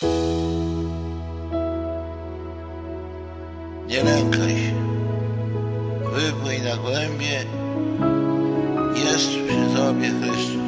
Nie lękaj się, wypłyń na głębie, jest przy tobie Chrystus.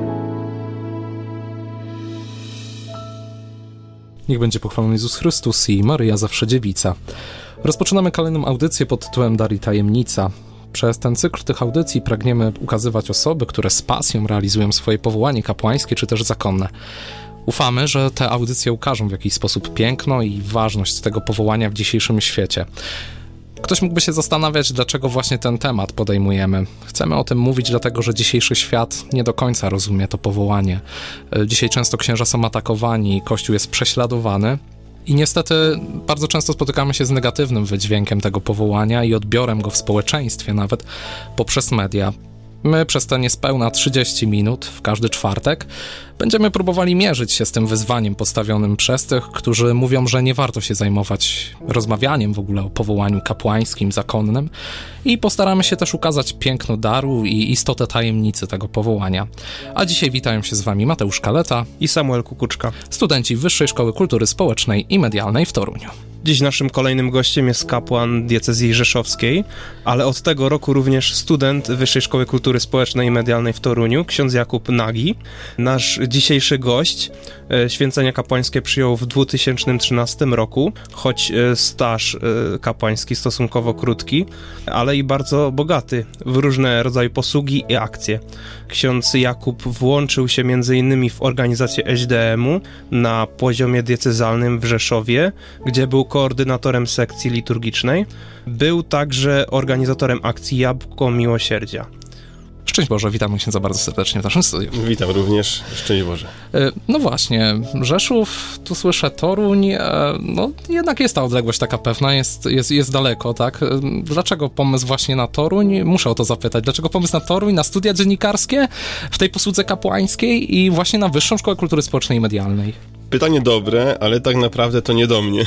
Niech będzie pochwalony Jezus Chrystus i Maryja zawsze dziewica. Rozpoczynamy kolejną audycję pod tytułem Dar i Tajemnica. Przez ten cykl tych audycji pragniemy ukazywać osoby, które z pasją realizują swoje powołanie kapłańskie czy też zakonne. Ufamy, że te audycje ukażą w jakiś sposób piękno i ważność tego powołania w dzisiejszym świecie. Ktoś mógłby się zastanawiać, dlaczego właśnie ten temat podejmujemy. Chcemy o tym mówić, dlatego że dzisiejszy świat nie do końca rozumie to powołanie. Dzisiaj często księża są atakowani, Kościół jest prześladowany i niestety bardzo często spotykamy się z negatywnym wydźwiękiem tego powołania i odbiorem go w społeczeństwie nawet poprzez media. My przez te niespełna 30 minut w każdy czwartek będziemy próbowali mierzyć się z tym wyzwaniem postawionym przez tych, którzy mówią, że nie warto się zajmować rozmawianiem w ogóle o powołaniu kapłańskim, zakonnym i postaramy się też ukazać piękno daru i istotę tajemnicy tego powołania. A dzisiaj witają się z wami Mateusz Kaleta i Samuel Kukuczka, studenci Wyższej Szkoły Kultury Społecznej i Medialnej w Toruniu. Dziś naszym kolejnym gościem jest kapłan diecezji rzeszowskiej, ale od tego roku również student Wyższej Szkoły Kultury Społecznej i Medialnej w Toruniu, ksiądz Jakub Nagi. Nasz dzisiejszy gość święcenia kapłańskie przyjął w 2013 roku, choć staż kapłański stosunkowo krótki, ale i bardzo bogaty w różne rodzaje posługi i akcje. Ksiądz Jakub włączył się m.in. w organizację SDM-u na poziomie diecezjalnym w Rzeszowie, gdzie był koordynatorem sekcji liturgicznej. Był także organizatorem akcji Jabłko Miłosierdzia. Szczęść Boże, witamy księdza bardzo serdecznie w naszym studiu. Witam również, szczęść Boże. No właśnie, Rzeszów, tu słyszę Toruń, no jednak jest ta odległość taka pewna, jest daleko, tak? Dlaczego pomysł właśnie na Toruń? Muszę o to zapytać. Dlaczego pomysł na Toruń, na studia dziennikarskie w tej posłudze kapłańskiej i właśnie na Wyższą Szkołę Kultury Społecznej i Medialnej? Pytanie dobre, ale tak naprawdę to nie do mnie.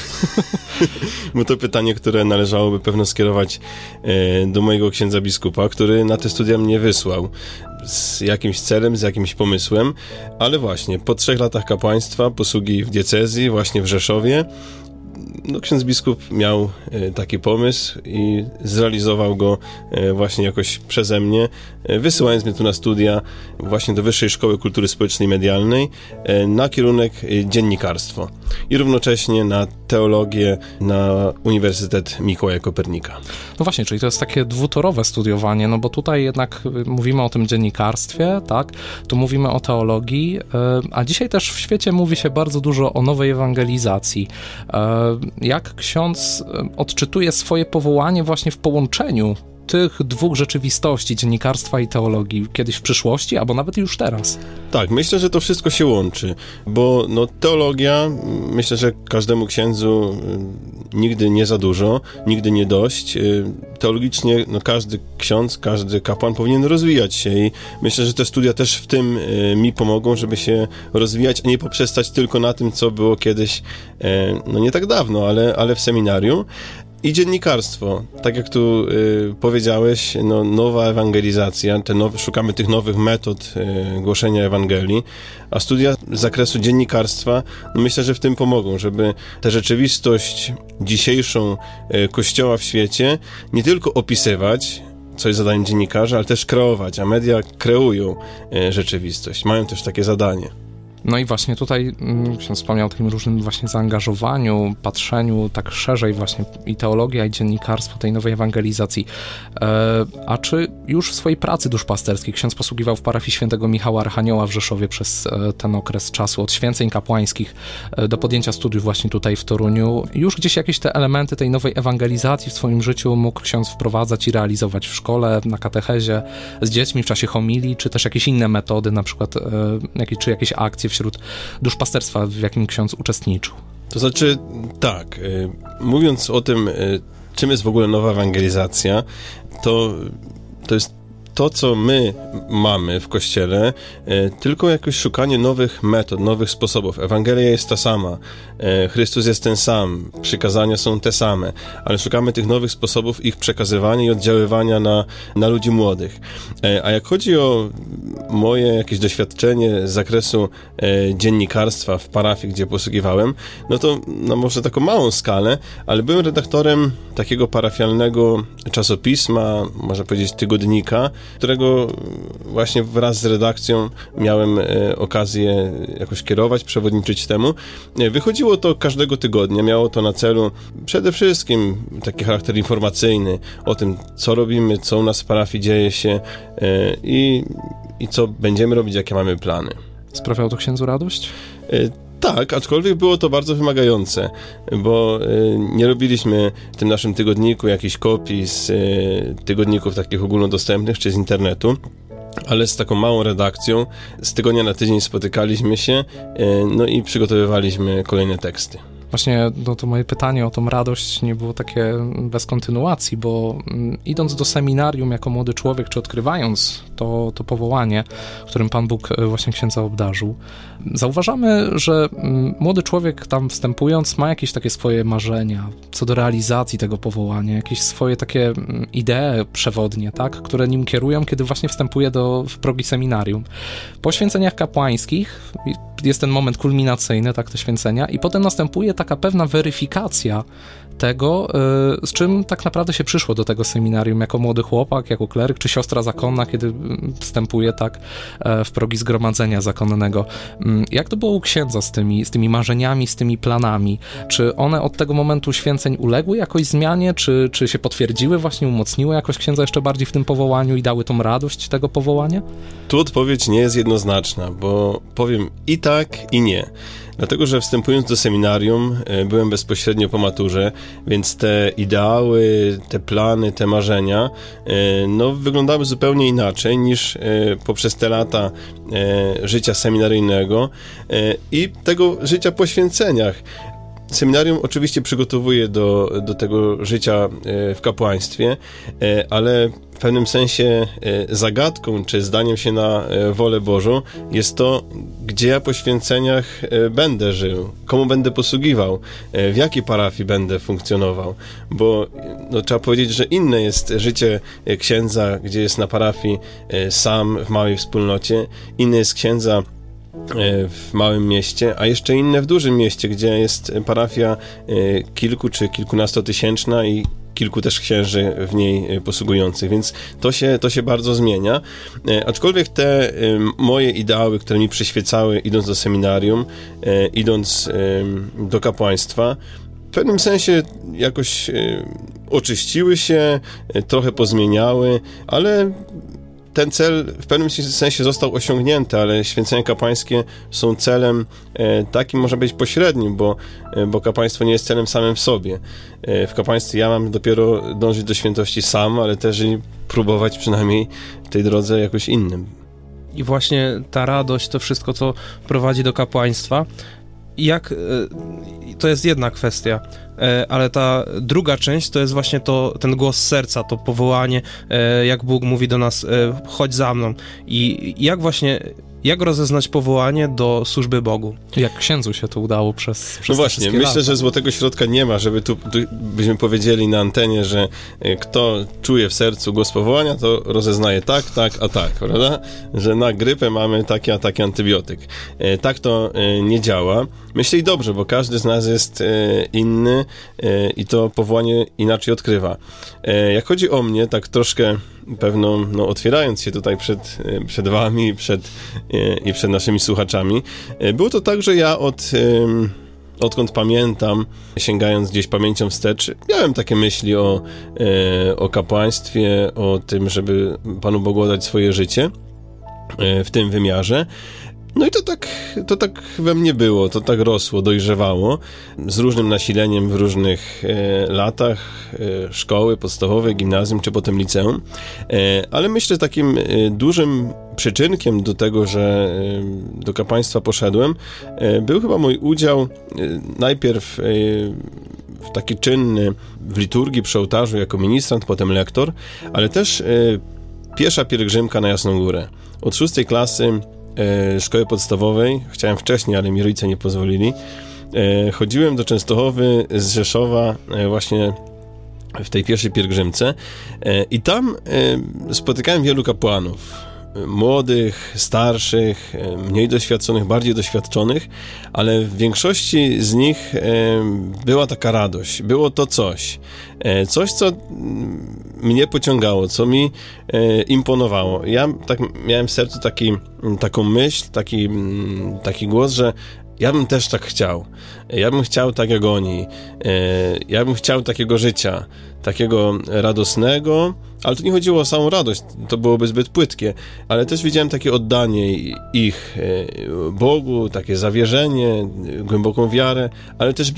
Bo to pytanie, które należałoby pewno skierować do mojego księdza biskupa, który na te studia mnie wysłał z jakimś celem, z jakimś pomysłem, ale właśnie po 3 latach kapłaństwa, posługi w diecezji, właśnie w Rzeszowie, no, ksiądz biskup miał taki pomysł i zrealizował go właśnie jakoś przeze mnie, wysyłając mnie tu na studia właśnie do Wyższej Szkoły Kultury Społecznej i Medialnej na kierunek dziennikarstwo i równocześnie na teologię na Uniwersytet Mikołaja Kopernika. No właśnie, czyli to jest takie dwutorowe studiowanie, no bo tutaj jednak mówimy o tym dziennikarstwie, tak? Tu mówimy o teologii, a dzisiaj też w świecie mówi się bardzo dużo o nowej ewangelizacji. Jak ksiądz odczytuje swoje powołanie właśnie w połączeniu tych dwóch rzeczywistości, dziennikarstwa i teologii, kiedyś w przyszłości, albo nawet już teraz? Tak, myślę, że to wszystko się łączy, bo no, teologia, myślę, że każdemu księdzu nigdy nie za dużo, nigdy nie dość. Teologicznie no, każdy ksiądz, każdy kapłan powinien rozwijać się i myślę, że te studia też w tym mi pomogą, żeby się rozwijać, a nie poprzestać tylko na tym, co było kiedyś, no nie tak dawno, ale w seminarium. I dziennikarstwo, tak jak tu powiedziałeś, no, nowa ewangelizacja, szukamy tych nowych metod głoszenia Ewangelii, a studia z zakresu dziennikarstwa, no myślę, że w tym pomogą, żeby tę rzeczywistość dzisiejszą Kościoła w świecie nie tylko opisywać, co jest zadaniem dziennikarza, ale też kreować, a media kreują rzeczywistość, mają też takie zadanie. No i właśnie tutaj ksiądz wspomniał o takim różnym właśnie zaangażowaniu, patrzeniu tak szerzej właśnie i teologia, i dziennikarstwo tej nowej ewangelizacji. A czy już w swojej pracy duszpasterskiej ksiądz posługiwał w parafii świętego Michała Archanioła w Rzeszowie przez ten okres czasu od święceń kapłańskich do podjęcia studiów właśnie tutaj w Toruniu? Już gdzieś jakieś te elementy tej nowej ewangelizacji w swoim życiu mógł ksiądz wprowadzać i realizować w szkole, na katechezie, z dziećmi w czasie homilii, czy też jakieś inne metody, na przykład czy jakieś akcje wśród duszpasterstwa, w jakim ksiądz uczestniczył? To znaczy, tak, mówiąc o tym, czym jest w ogóle nowa ewangelizacja, to jest to, co my mamy w Kościele, tylko jakoś szukanie nowych metod, nowych sposobów. Ewangelia jest ta sama, Chrystus jest ten sam, przykazania są te same, ale szukamy tych nowych sposobów ich przekazywania i oddziaływania na ludzi młodych. A jak chodzi o moje jakieś doświadczenie z zakresu dziennikarstwa w parafii, gdzie posługiwałem, no to na może taką małą skalę, ale byłem redaktorem takiego parafialnego czasopisma, można powiedzieć tygodnika, którego właśnie wraz z redakcją miałem okazję jakoś kierować, przewodniczyć temu. Wychodziło to każdego tygodnia, miało to na celu przede wszystkim taki charakter informacyjny o tym, co robimy, co u nas w parafii dzieje się i co będziemy robić, jakie mamy plany. Sprawiało to księdzu radość? Tak, aczkolwiek było to bardzo wymagające, bo nie robiliśmy w tym naszym tygodniku jakichś kopii z tygodników takich ogólnodostępnych czy z internetu, ale z taką małą redakcją z tygodnia na tydzień spotykaliśmy się, no i przygotowywaliśmy kolejne teksty. Właśnie to moje pytanie o tą radość nie było takie bez kontynuacji, bo idąc do seminarium jako młody człowiek, czy odkrywając to powołanie, którym Pan Bóg właśnie księdza obdarzył, zauważamy, że młody człowiek tam wstępując ma jakieś takie swoje marzenia co do realizacji tego powołania, jakieś swoje takie idee przewodnie, tak, które nim kierują, kiedy właśnie wstępuje w progi seminarium. Po święceniach kapłańskich jest ten moment kulminacyjny, tak, te święcenia, i potem następuje taka pewna weryfikacja tego, z czym tak naprawdę się przyszło do tego seminarium jako młody chłopak, jako kleryk, czy siostra zakonna, kiedy wstępuje tak w progi zgromadzenia zakonnego. Jak to było u księdza z tymi marzeniami, z tymi planami? Czy one od tego momentu święceń uległy jakoś zmianie, czy się potwierdziły, właśnie umocniły jakoś księdza jeszcze bardziej w tym powołaniu i dały tą radość tego powołania? Tu odpowiedź nie jest jednoznaczna, bo powiem i tak, i nie. Dlatego, że wstępując do seminarium byłem bezpośrednio po maturze, więc te ideały, te plany, te marzenia wyglądały zupełnie inaczej niż poprzez te lata życia seminaryjnego i tego życia po święceniach. Seminarium oczywiście przygotowuje do tego życia w kapłaństwie, ale w pewnym sensie zagadką, czy zdaniem się na wolę Bożą jest to, gdzie ja po święceniach będę żył, komu będę posługiwał, w jakiej parafii będę funkcjonował, bo trzeba powiedzieć, że inne jest życie księdza, gdzie jest na parafii sam, w małej wspólnocie, inne jest księdza w małym mieście, a jeszcze inne w dużym mieście, gdzie jest parafia kilku czy kilkunastotysięczna i kilku też księży w niej posługujących, więc to się bardzo zmienia. Aczkolwiek te moje ideały, które mi przyświecały idąc do seminarium, idąc do kapłaństwa, w pewnym sensie jakoś oczyściły się, trochę pozmieniały, ale ten cel w pewnym sensie został osiągnięty, ale święcenia kapłańskie są celem takim, może być pośrednim, bo kapłaństwo nie jest celem samym w sobie. W kapłaństwie ja mam dopiero dążyć do świętości sam, ale też i próbować przynajmniej w tej drodze jakoś innym. I właśnie ta radość, to wszystko, co prowadzi do kapłaństwa, to jest jedna kwestia, ale ta druga część to jest właśnie ten głos serca, to powołanie, jak Bóg mówi do nas, chodź za mną. I jak rozeznać powołanie do służby Bogu? Jak księdzu się to udało przez No właśnie, myślę, lata. że złotego środka nie ma, żeby tu byśmy powiedzieli na antenie, że kto czuje w sercu głos powołania, to rozeznaje tak, a tak, prawda? Że na grypę mamy taki, a taki antybiotyk. Tak to nie działa. Myślę i dobrze, bo każdy z nas jest inny i to powołanie inaczej odkrywa. Jak chodzi o mnie, tak troszkę pewno otwierając się tutaj przed wami i przed naszymi słuchaczami, było to tak, że ja odkąd pamiętam, sięgając gdzieś pamięcią wstecz, miałem takie myśli o kapłaństwie, o tym, żeby Panu Bogu oddać swoje życie w tym wymiarze. No i to tak we mnie było, to tak rosło, dojrzewało, z różnym nasileniem w różnych latach szkoły podstawowej, gimnazjum czy potem liceum, ale myślę, że takim dużym przyczynkiem do tego, że do kapłaństwa poszedłem, był chyba mój udział najpierw w taki czynny w liturgii przy ołtarzu jako ministrant, potem lektor, ale też pierwsza pielgrzymka na Jasną Górę. Od 6 klasy szkoły podstawowej, chciałem wcześniej, ale mi rodzice nie pozwolili, chodziłem do Częstochowy z Rzeszowa właśnie w tej pierwszej pielgrzymce i tam spotykałem wielu kapłanów. Młodych, starszych, mniej doświadczonych, bardziej doświadczonych, ale w większości z nich była taka radość, było to coś, co mnie pociągało, co mi imponowało. Ja tak miałem w sercu taką myśl, taki głos, że ja bym też tak chciał. Ja bym chciał tak jak oni. Ja bym chciał takiego życia, takiego radosnego, ale tu nie chodziło o samą radość, to byłoby zbyt płytkie, ale też widziałem takie oddanie ich Bogu, takie zawierzenie, głęboką wiarę, ale też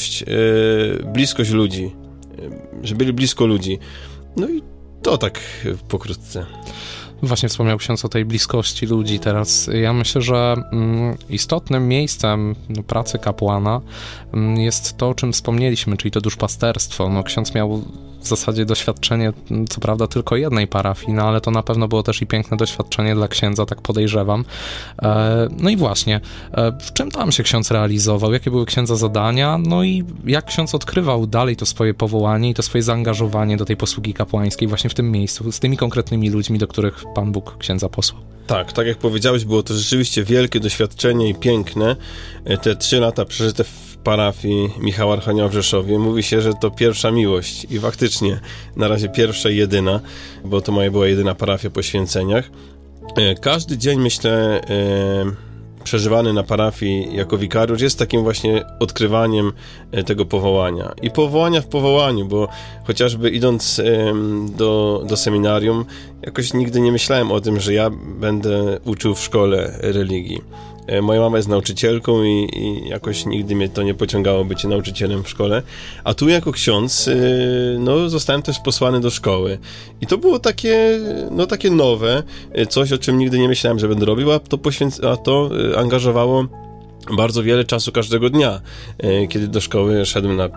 bliskość ludzi, że byli blisko ludzi. No i to tak pokrótce. Właśnie wspomniał ksiądz o tej bliskości ludzi teraz. Ja myślę, że istotnym miejscem pracy kapłana jest to, o czym wspomnieliśmy, czyli to duszpasterstwo. Ksiądz miał w zasadzie doświadczenie, co prawda tylko jednej parafii, ale to na pewno było też i piękne doświadczenie dla księdza, tak podejrzewam. No i właśnie, w czym tam się ksiądz realizował? Jakie były księdza zadania? No i jak ksiądz odkrywał dalej to swoje powołanie i to swoje zaangażowanie do tej posługi kapłańskiej właśnie w tym miejscu, z tymi konkretnymi ludźmi, do których Pan Bóg księdza posłał? Tak jak powiedziałeś, było to rzeczywiście wielkie doświadczenie i piękne. Te 3 lata przeżyte w parafii Michała Archanioła w Rzeszowie. Mówi się, że to pierwsza miłość i faktycznie na razie pierwsza i jedyna, bo to moja była jedyna parafia po święceniach. Każdy dzień, myślę, przeżywany na parafii jako wikariusz jest takim właśnie odkrywaniem tego powołania. I powołania w powołaniu, bo chociażby idąc do seminarium, jakoś nigdy nie myślałem o tym, że ja będę uczył w szkole religii. Moja mama jest nauczycielką i jakoś nigdy mnie to nie pociągało bycie nauczycielem w szkole. A tu jako ksiądz zostałem też posłany do szkoły. I to było takie nowe, coś, o czym nigdy nie myślałem, że będę robił, a to angażowało bardzo wiele czasu każdego dnia. Kiedy do szkoły szedłem na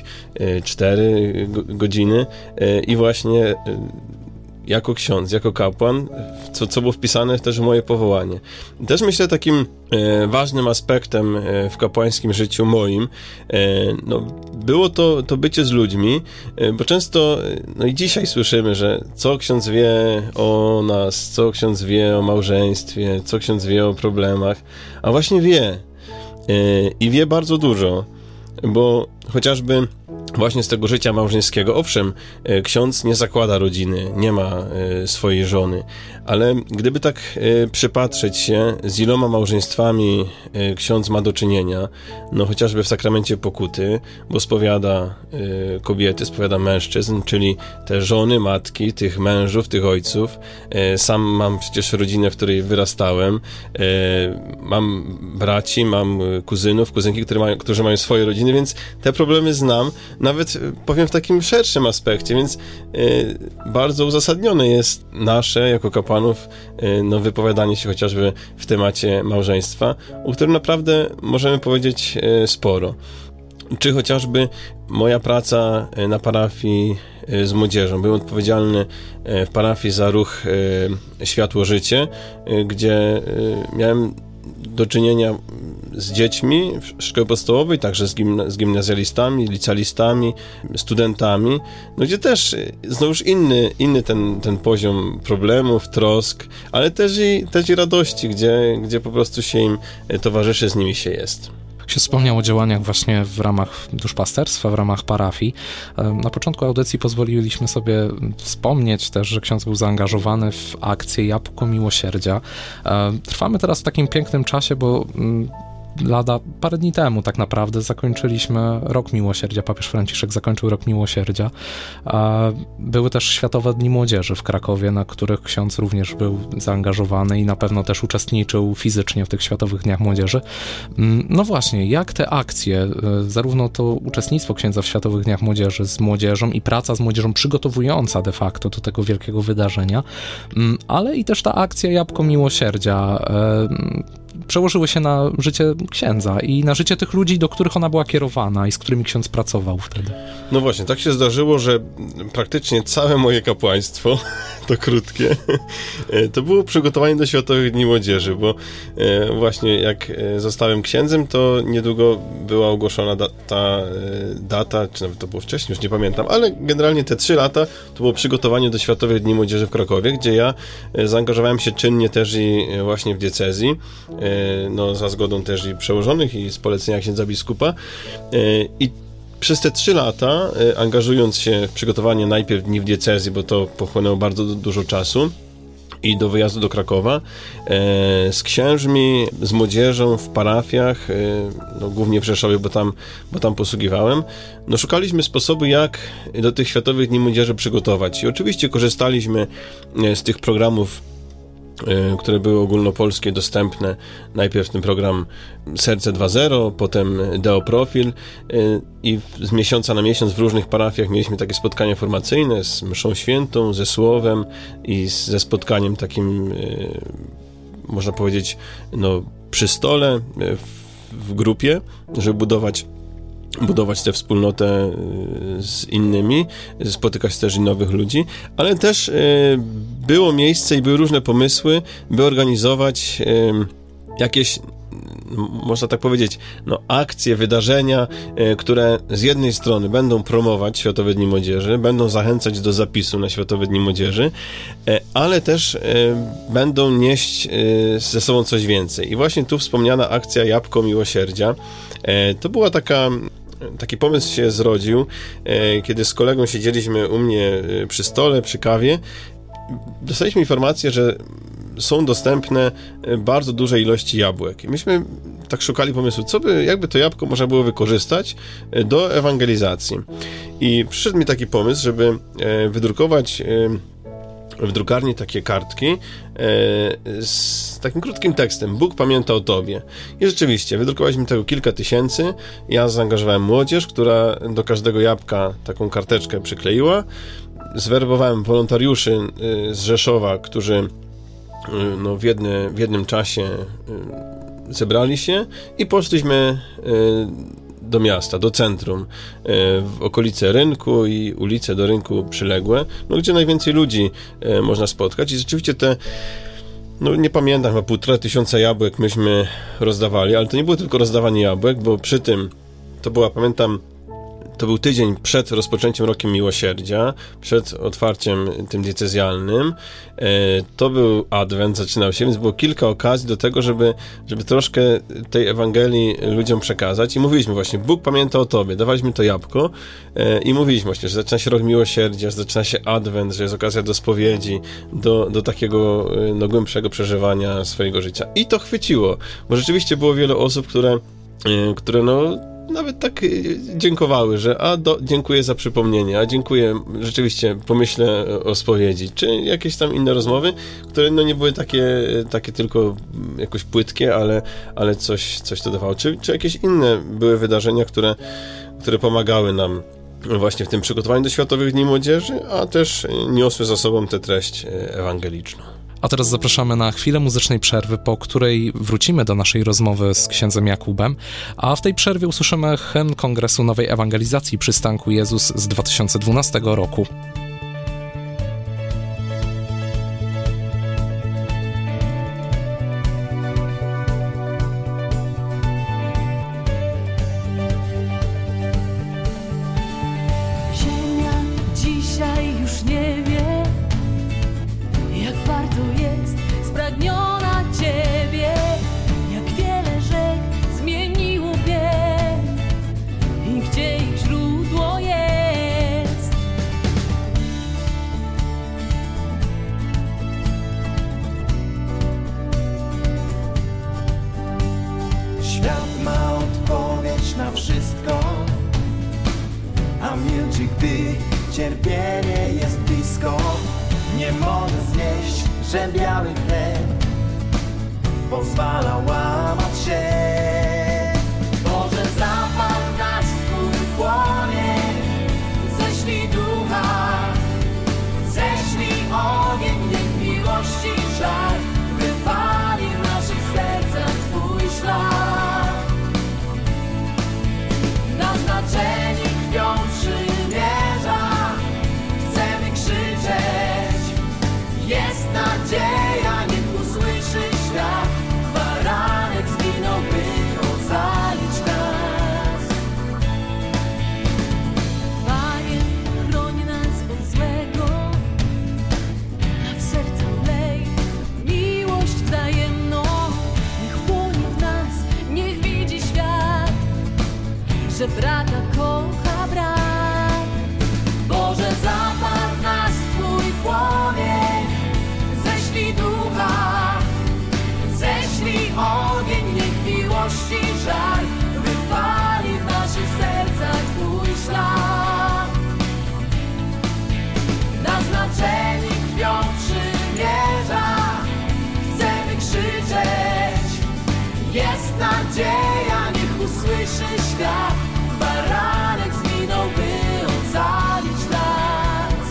4 godziny i właśnie jako ksiądz, jako kapłan, co było wpisane też w moje powołanie. Też myślę takim ważnym aspektem w kapłańskim życiu moim, było to bycie z ludźmi, bo często, i dzisiaj słyszymy, że co ksiądz wie o nas, co ksiądz wie o małżeństwie, co ksiądz wie o problemach, a właśnie wie i wie bardzo dużo, bo chociażby właśnie z tego życia małżeńskiego, owszem, ksiądz nie zakłada rodziny, nie ma swojej żony, ale gdyby tak przypatrzeć się, z iloma małżeństwami ksiądz ma do czynienia, chociażby w sakramencie pokuty, bo spowiada kobiety, spowiada mężczyzn, czyli te żony, matki, tych mężów, tych ojców. Sam mam przecież rodzinę, w której wyrastałem, mam braci, mam kuzynów, kuzynki, którzy mają swoje rodziny, więc te problemy znam, nawet powiem w takim szerszym aspekcie, więc bardzo uzasadnione jest nasze, jako kapłanów, wypowiadanie się chociażby w temacie małżeństwa, o którym naprawdę możemy powiedzieć sporo. Czy chociażby moja praca na parafii z młodzieżą. Byłem odpowiedzialny w parafii za ruch Światło-Życie, gdzie miałem do czynienia z dziećmi w szkole podstawowej, także z gimnazjalistami, licealistami, studentami, gdzie też znowuż inny ten poziom problemów, trosk, ale też i radości, gdzie po prostu się im towarzyszy, z nimi się jest. Się wspomniał o działaniach właśnie w ramach duszpasterstwa, w ramach parafii. Na początku audycji pozwoliliśmy sobie wspomnieć też, że ksiądz był zaangażowany w akcję Jabłko Miłosierdzia. Trwamy teraz w takim pięknym czasie, bo parę dni temu tak naprawdę zakończyliśmy Rok Miłosierdzia. Papież Franciszek zakończył Rok Miłosierdzia. Były też Światowe Dni Młodzieży w Krakowie, na których ksiądz również był zaangażowany i na pewno też uczestniczył fizycznie w tych Światowych Dniach Młodzieży. No właśnie, jak te akcje, zarówno to uczestnictwo księdza w Światowych Dniach Młodzieży z młodzieżą i praca z młodzieżą przygotowująca de facto do tego wielkiego wydarzenia, ale i też ta akcja Jabłko Miłosierdzia. przełożyły się na życie księdza i na życie tych ludzi, do których ona była kierowana i z którymi ksiądz pracował wtedy. No właśnie, tak się zdarzyło, że praktycznie całe moje kapłaństwo, to krótkie, to było przygotowanie do Światowych Dni Młodzieży, bo właśnie jak zostałem księdzem, to niedługo była ogłoszona ta data, czy nawet to było wcześniej, już nie pamiętam, ale generalnie te 3 lata to było przygotowanie do Światowych Dni Młodzieży w Krakowie, gdzie ja zaangażowałem się czynnie też i właśnie w diecezji, no za zgodą też i przełożonych i z polecenia księdza biskupa, i przez te 3 lata, angażując się w przygotowanie najpierw dni w diecezji, bo to pochłonęło bardzo dużo czasu, i do wyjazdu do Krakowa, z księżmi, z młodzieżą w parafiach, no głównie w Rzeszowie, bo tam posługiwałem, no szukaliśmy sposobu, jak do tych Światowych Dni Młodzieży przygotować. I oczywiście korzystaliśmy z tych programów, które były ogólnopolskie, dostępne. Najpierw ten program Serce 2.0, potem Deo Profil, i z miesiąca na miesiąc w różnych parafiach mieliśmy takie spotkania formacyjne z mszą świętą, ze słowem i ze spotkaniem takim, można powiedzieć, no, przy stole, w grupie, żeby budować tę wspólnotę z innymi, spotykać też i nowych ludzi, ale też było miejsce i były różne pomysły, by organizować jakieś, można tak powiedzieć, no, akcje, wydarzenia, które z jednej strony będą promować Światowe Dni Młodzieży, będą zachęcać do zapisu na Światowe Dni Młodzieży, ale też będą nieść ze sobą coś więcej. I właśnie tu wspomniana akcja Jabłko Miłosierdzia, to była taki pomysł się zrodził, kiedy z kolegą siedzieliśmy u mnie przy stole, przy kawie. Dostaliśmy informację, że są dostępne bardzo duże ilości jabłek. I myśmy tak szukali pomysłu, jakby to jabłko można było wykorzystać do ewangelizacji. I przyszedł mi taki pomysł, żeby wydrukować w drukarni takie kartki z takim krótkim tekstem: Bóg pamięta o Tobie. I rzeczywiście, wydrukowaliśmy tego kilka tysięcy. Ja zaangażowałem młodzież, która do każdego jabłka taką karteczkę przykleiła. Zwerbowałem wolontariuszy z Rzeszowa, którzy no, w jednym czasie zebrali się i poszliśmy do miasta, do centrum, w okolice rynku i ulice do rynku przyległe, no, gdzie najwięcej ludzi można spotkać. I rzeczywiście no nie pamiętam, chyba 1500 jabłek myśmy rozdawali, ale to nie było tylko rozdawanie jabłek, bo przy tym to był tydzień przed rozpoczęciem Rokiem Miłosierdzia, przed otwarciem tym diecezjalnym. To był Adwent, zaczynał się, więc było kilka okazji do tego, żeby troszkę tej Ewangelii ludziom przekazać. I mówiliśmy właśnie: Bóg pamięta o Tobie. Dawaliśmy to jabłko i mówiliśmy właśnie, że zaczyna się Rok Miłosierdzia, że zaczyna się Adwent, że jest okazja do spowiedzi, do takiego no, głębszego przeżywania swojego życia. I to chwyciło, bo rzeczywiście było wiele osób, które no nawet tak dziękowały, że dziękuję za przypomnienie, dziękuję, rzeczywiście pomyślę o spowiedzi, czy jakieś tam inne rozmowy, które no nie były takie tylko jakoś płytkie, ale coś to dawało, czy jakieś inne były wydarzenia, które pomagały nam właśnie w tym przygotowaniu do Światowych Dni Młodzieży, a też niosły za sobą tę treść ewangeliczną. A teraz zapraszamy na chwilę muzycznej przerwy, po której wrócimy do naszej rozmowy z księdzem Jakubem, a w tej przerwie usłyszymy hymn Kongresu Nowej Ewangelizacji Przystanku Jezus z 2012 roku. Ogień, niech miłości żar wypali w naszych sercach Twój. że brata kocha brat. Boże, zapadł nas Twój płomień, ześlij ducha, ześlij ogień, niech miłości żar wypali w naszych sercach Twój ślad. Naznaczeni krwią przymierza chcemy krzyczeć, jest nadzieja, niech usłyszy świat. Baranek zginął, by ocalić nas.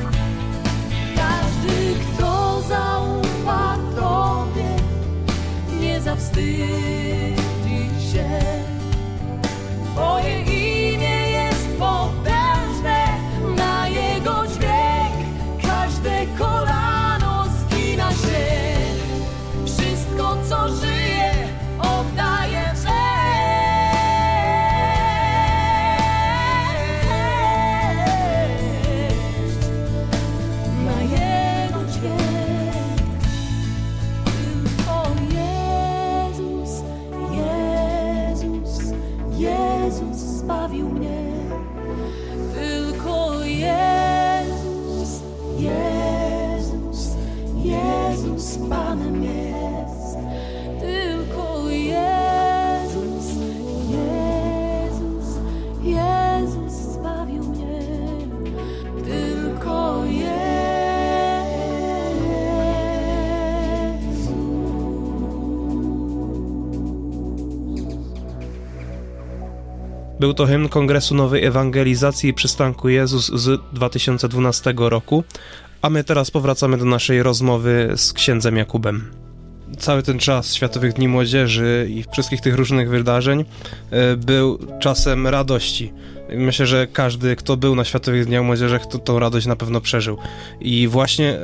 Każdy, kto zaufa Tobie, nie zawstydzi się. Twoje imię jest potężne, na jego dźwięk każde kolano zgina się. Wszystko, co żyje, oddaje cześć. Na jego dźwięk. Tylko Jezus, Jezus, Jezus zbawił mnie. Tylko Jezus, Jezus, Jezus Panem jest. Tylko Jezus, Jezus, Jezus zbawił mnie. Tylko Jezus. Był to hymn Kongresu Nowej Ewangelizacji i Przystanku Jezus z 2012 roku, a my teraz powracamy do naszej rozmowy z księdzem Jakubem. Cały ten czas Światowych Dni Młodzieży i wszystkich tych różnych wydarzeń był czasem radości. Myślę, że każdy, kto był na Światowych Dniach Młodzieży, tą radość na pewno przeżył. I właśnie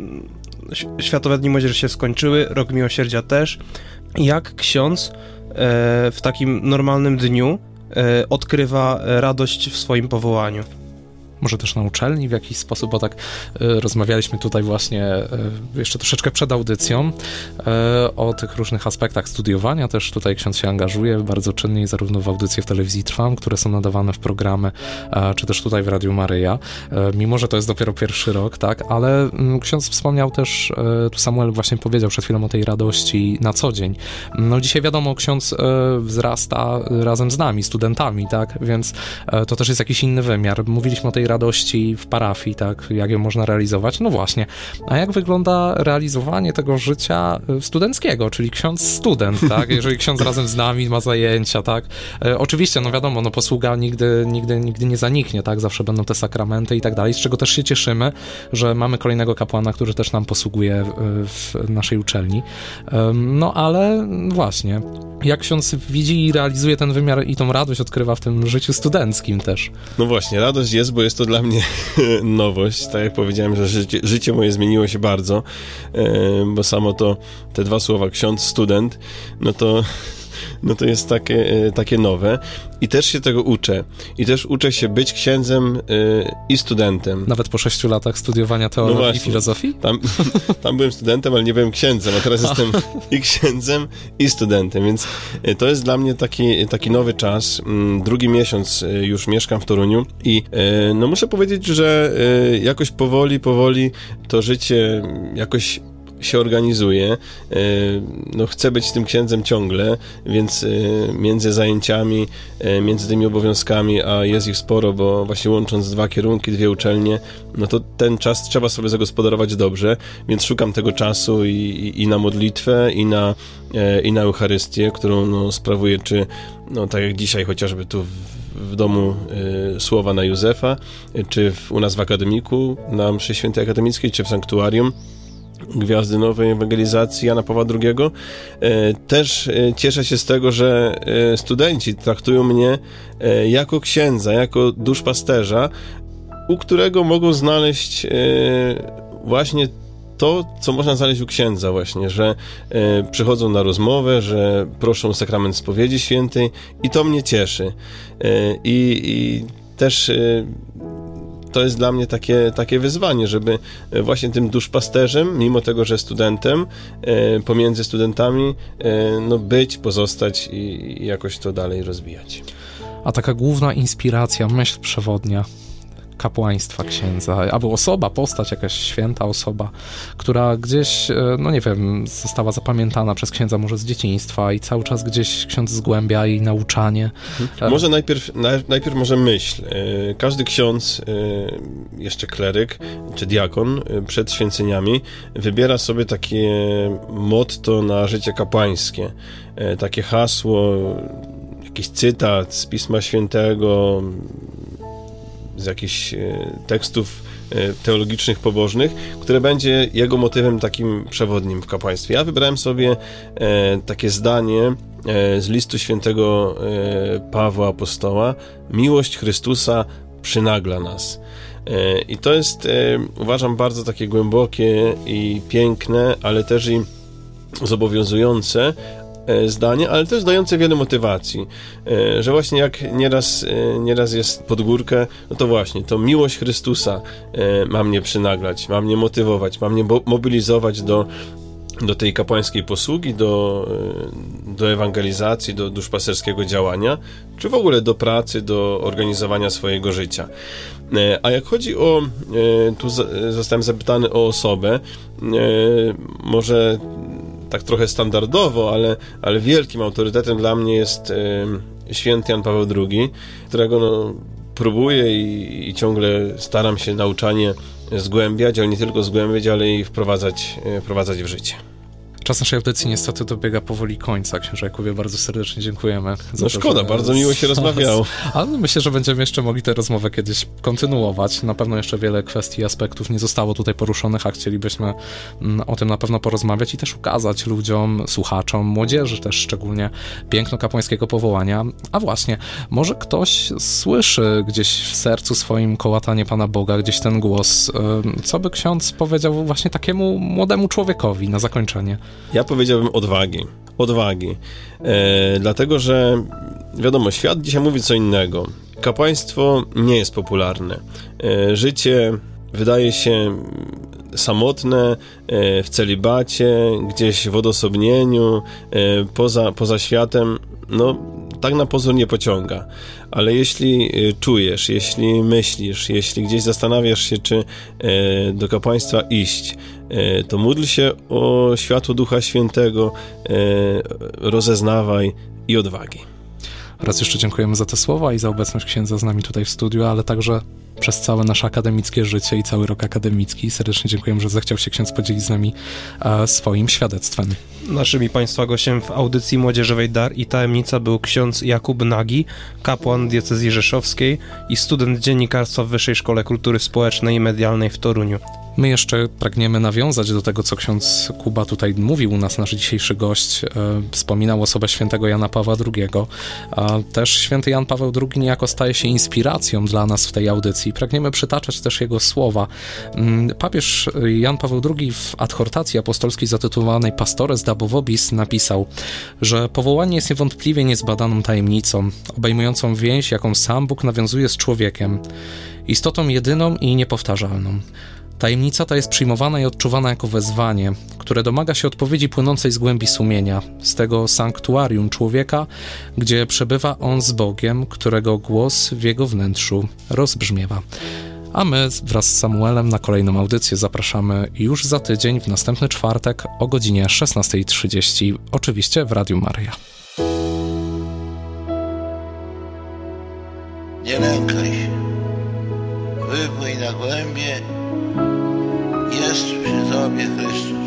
Światowe Dni Młodzieży się skończyły, Rok Miłosierdzia też. Jak ksiądz w takim normalnym dniu odkrywa radość w swoim powołaniu? Może też na uczelni w jakiś sposób, bo tak rozmawialiśmy tutaj właśnie jeszcze troszeczkę przed audycją o tych różnych aspektach studiowania. Też tutaj ksiądz się angażuje bardzo czynnie zarówno w audycje w telewizji Trwam, które są nadawane w programy, czy też tutaj w Radiu Maryja. Mimo że to jest dopiero pierwszy rok, tak, ale ksiądz wspomniał też, tu Samuel właśnie powiedział przed chwilą o tej radości na co dzień. No dzisiaj wiadomo, ksiądz wzrasta razem z nami, studentami, tak, więc to też jest jakiś inny wymiar. Mówiliśmy o tej radości w parafii, tak, jak ją można realizować. No właśnie, a jak wygląda realizowanie tego życia studenckiego, czyli ksiądz student, tak, jeżeli ksiądz razem z nami ma zajęcia, tak, oczywiście, no wiadomo, no posługa nigdy nie zaniknie, tak, zawsze będą te sakramenty i tak dalej, z czego też się cieszymy, że mamy kolejnego kapłana, który też nam posługuje w naszej uczelni, no ale właśnie, jak ksiądz widzi i realizuje ten wymiar i tą radość odkrywa w tym życiu studenckim też. No właśnie, radość jest, bo jest to dla mnie nowość. Tak jak powiedziałem, że życie moje zmieniło się bardzo, bo samo te dwa słowa, ksiądz, student, no to jest takie nowe. I też się tego uczę. I też uczę się być księdzem i studentem. Nawet po 6 latach studiowania teologii i filozofii? Tam byłem studentem, ale nie byłem księdzem, a teraz jestem i księdzem, i studentem, więc to jest dla mnie taki nowy czas. Drugi miesiąc już mieszkam w Toruniu i no muszę powiedzieć, że jakoś powoli to życie jakoś się organizuje. No, chcę być tym księdzem ciągle, więc między zajęciami, między tymi obowiązkami, a jest ich sporo, bo właśnie łącząc 2 kierunki, 2 uczelnie, no to ten czas trzeba sobie zagospodarować dobrze, więc szukam tego czasu i na modlitwę, i na Eucharystię, którą no, sprawuję, czy no, tak jak dzisiaj chociażby tu w domu Słowa na Józefa, czy u nas w akademiku, na mszy świętej akademickiej, czy w sanktuarium Gwiazdy Nowej Ewangelizacji Jana Pawła II. Też cieszę się z tego, że studenci traktują mnie jako księdza, jako duszpasterza, u którego mogą znaleźć właśnie to, co można znaleźć u księdza właśnie, że przychodzą na rozmowę, że proszą o sakrament spowiedzi świętej i to mnie cieszy. I też to jest dla mnie takie wyzwanie, żeby właśnie tym duszpasterzem, mimo tego, że studentem, pomiędzy studentami, no być, pozostać i jakoś to dalej rozwijać. A taka główna inspiracja, myśl przewodnia kapłaństwa księdza, albo osoba, postać, jakaś święta osoba, która gdzieś, no nie wiem, została zapamiętana przez księdza może z dzieciństwa i cały czas gdzieś ksiądz zgłębia jej nauczanie. Może najpierw może myśl. Każdy ksiądz, jeszcze kleryk czy diakon przed święceniami wybiera sobie takie motto na życie kapłańskie. Takie hasło, jakiś cytat z Pisma Świętego, z jakichś tekstów teologicznych, pobożnych, które będzie jego motywem takim przewodnim w kapłaństwie. Ja wybrałem sobie takie zdanie z listu świętego Pawła Apostoła: miłość Chrystusa przynagla nas. I to jest, uważam, bardzo takie głębokie i piękne, ale też i zobowiązujące zdanie, ale też dające wiele motywacji, że właśnie jak nieraz jest pod górkę, no to właśnie, to miłość Chrystusa ma mnie przynaglać, ma mnie motywować, ma mnie mobilizować do tej kapłańskiej posługi, do ewangelizacji, do duszpasterskiego działania, czy w ogóle do pracy, do organizowania swojego życia. A jak chodzi o, tu zostałem zapytany o osobę, może tak trochę standardowo, ale wielkim autorytetem dla mnie jest święty Jan Paweł II, którego próbuję i ciągle staram się nauczanie zgłębiać, ale nie tylko zgłębiać, ale i wprowadzać w życie. Czas naszej audycji niestety dobiega powoli końca. Księże Jakubie, bardzo serdecznie dziękujemy. No szkoda, bardzo miło się rozmawiało. Ale myślę, że będziemy jeszcze mogli tę rozmowę kiedyś kontynuować. Na pewno jeszcze wiele kwestii, aspektów nie zostało tutaj poruszonych, a chcielibyśmy o tym na pewno porozmawiać i też ukazać ludziom, słuchaczom, młodzieży też szczególnie piękno kapłańskiego powołania. A właśnie, może ktoś słyszy gdzieś w sercu swoim kołatanie Pana Boga, gdzieś ten głos. Co by ksiądz powiedział właśnie takiemu młodemu człowiekowi na zakończenie? Ja powiedziałbym odwagi. Dlatego, że wiadomo, świat dzisiaj mówi co innego. Kapłaństwo nie jest popularne. Życie wydaje się samotne, w celibacie, gdzieś w odosobnieniu, poza światem, no tak na pozór nie pociąga. Ale jeśli czujesz, jeśli myślisz, jeśli gdzieś zastanawiasz się, czy do kapłaństwa iść, to módl się o światło Ducha Świętego, rozeznawaj i odwagi. Raz jeszcze dziękujemy za te słowa i za obecność księdza z nami tutaj w studiu, ale także przez całe nasze akademickie życie i cały rok akademicki. Serdecznie dziękujemy, że zechciał się ksiądz podzielić z nami swoim świadectwem. Naszym i Państwa gościem w audycji młodzieżowej Dar i Tajemnica był ksiądz Jakub Nagi, kapłan diecezji rzeszowskiej i student dziennikarstwa w Wyższej Szkole Kultury Społecznej i Medialnej w Toruniu. My jeszcze pragniemy nawiązać do tego, co ksiądz Kuba tutaj mówił u nas, nasz dzisiejszy gość. Wspominał osobę świętego Jana Pawła II. Też święty Jan Paweł II niejako staje się inspiracją dla nas w tej audycji. Pragniemy przytaczać też jego słowa. Papież Jan Paweł II w adhortacji apostolskiej zatytułowanej Pastores Dabo Vobis napisał, że powołanie jest niewątpliwie niezbadaną tajemnicą, obejmującą więź, jaką sam Bóg nawiązuje z człowiekiem, istotą jedyną i niepowtarzalną. Tajemnica ta jest przyjmowana i odczuwana jako wezwanie, które domaga się odpowiedzi płynącej z głębi sumienia, z tego sanktuarium człowieka, gdzie przebywa on z Bogiem, którego głos w jego wnętrzu rozbrzmiewa. A my wraz z Samuelem na kolejną audycję zapraszamy już za tydzień, w następny czwartek o godzinie 16:30, oczywiście w Radiu Maryja. Nie lękaj się, wypłyń na głębie, jest przy Tobie Chrystus.